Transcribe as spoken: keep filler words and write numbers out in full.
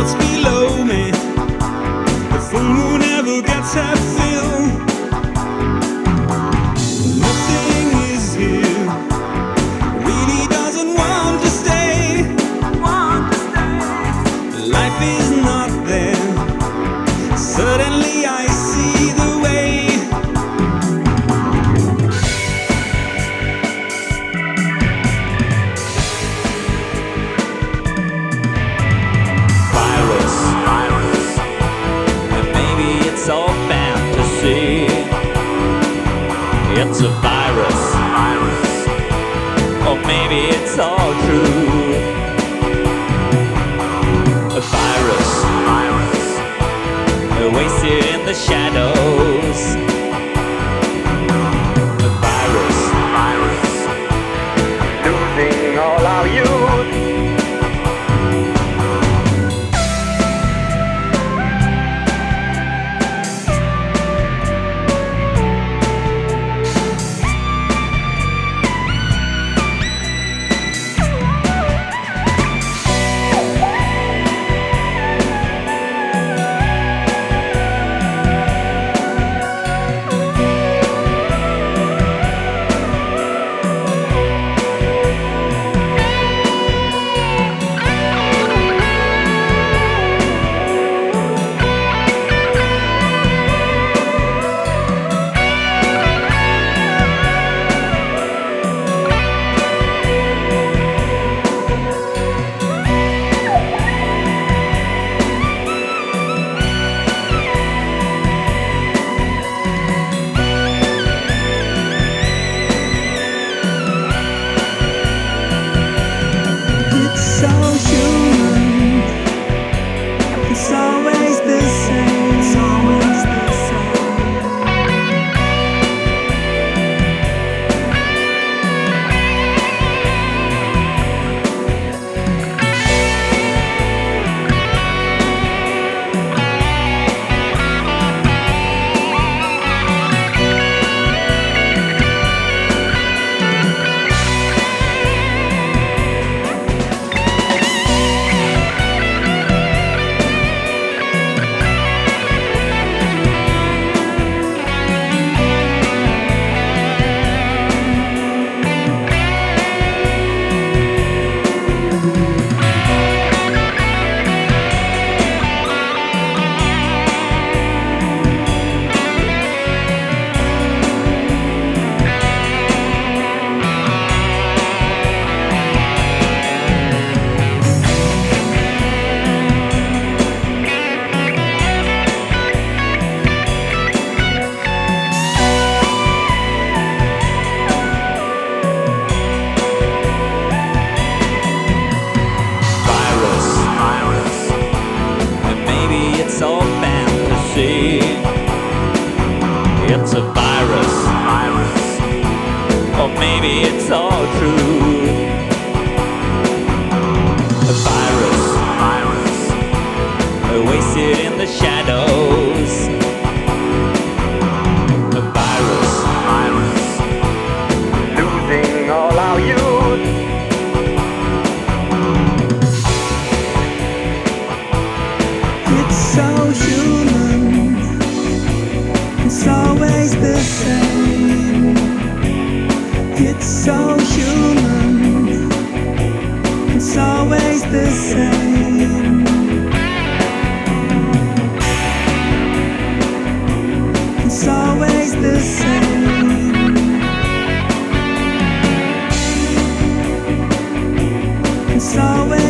clouds below me. The full moon never gets her fill. Nothing is here, really doesn't want to stay. Life is not there. Suddenly I see the way. Virus, virus, and maybe it's all fantasy. It's a virus, virus, or maybe it's all true. A virus, virus, wasted in the shadows. A virus, virus, losing all our youth. So human, it's always the same. It's always the same. It's all fantasy. It's a virus, virus, or maybe it's all true. A virus, virus, wasted in the shadows. A virus, virus, losing all our youth. It's so human, it's always the same. It's so human, it's always the same. It's always the same. It's always